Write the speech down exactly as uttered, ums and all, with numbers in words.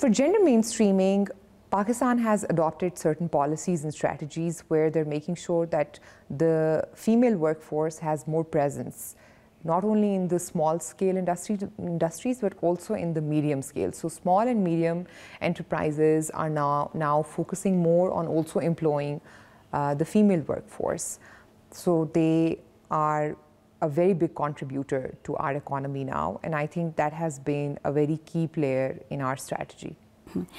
For gender mainstreaming, Pakistan has adopted certain policies and strategies where they're making sure that the female workforce has more presence, not only in the small scale industry, industries, but also in the medium scale. So small and medium enterprises are now, now focusing more on also employing uh, the female workforce. So they are a very big contributor to our economy now, and I think that has been a very key player in our strategy.